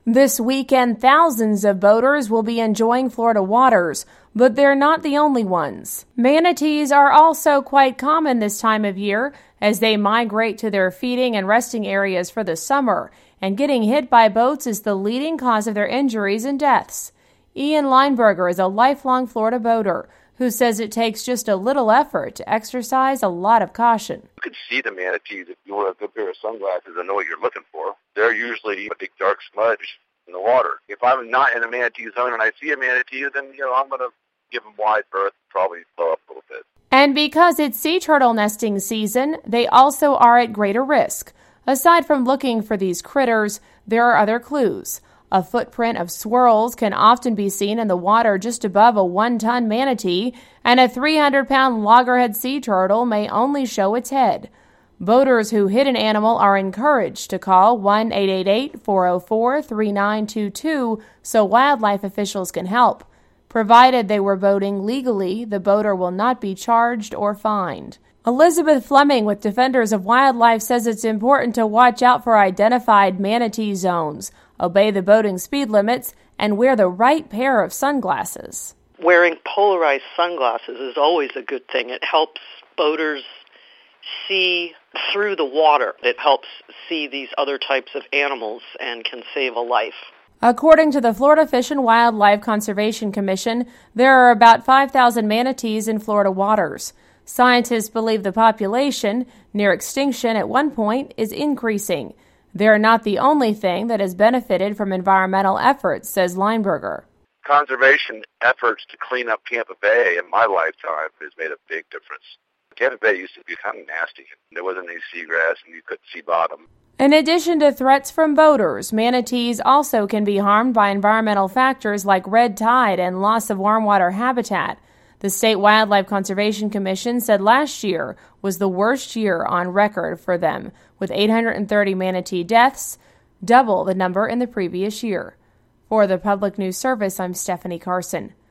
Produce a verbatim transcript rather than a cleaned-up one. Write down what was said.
This weekend, thousands of boaters will be enjoying Florida waters, but they're not the only ones. Manatees are also quite common this time of year as they migrate to their feeding and resting areas for the summer, and getting hit by boats is the leading cause of their injuries and deaths. Ian Lineberger is a lifelong Florida boater who says it takes just a little effort to exercise a lot of caution. You can see the manatees if you wear a good pair of sunglasses and know what you're looking for. They're usually a big dark smudge in the water. If I'm not in a manatee zone and I see a manatee, then you know I'm going to give them wide berth, probably blow up a little bit. And because it's sea turtle nesting season, they also are at greater risk. Aside from looking for these critters, there are other clues. A footprint of swirls can often be seen in the water just above a one-ton manatee, and a three hundred pound loggerhead sea turtle may only show its head. Boaters who hit an animal are encouraged to call one eight eight eight, four oh four, three nine two two so wildlife officials can help. Provided they were boating legally, the boater will not be charged or fined. Elizabeth Fleming with Defenders of Wildlife says it's important to watch out for identified manatee zones, obey the boating speed limits, and wear the right pair of sunglasses. Wearing polarized sunglasses is always a good thing. It helps boaters see through the water. It helps see these other types of animals and can save a life. According to the Florida Fish and Wildlife Conservation Commission, there are about five thousand manatees in Florida waters. Scientists believe the population, near extinction at one point, is increasing. They're not the only thing that has benefited from environmental efforts, says Lineberger. Conservation efforts to clean up Tampa Bay in my lifetime has made a big difference. Tampa Bay used to be kind of nasty. There wasn't any seagrass and you couldn't see bottom. In addition to threats from boaters, manatees also can be harmed by environmental factors like red tide and loss of warm water habitat. The State Wildlife Conservation Commission said last year was the worst year on record for them, with eight hundred thirty manatee deaths, double the number in the previous year. For the Public News Service, I'm Stephanie Carson.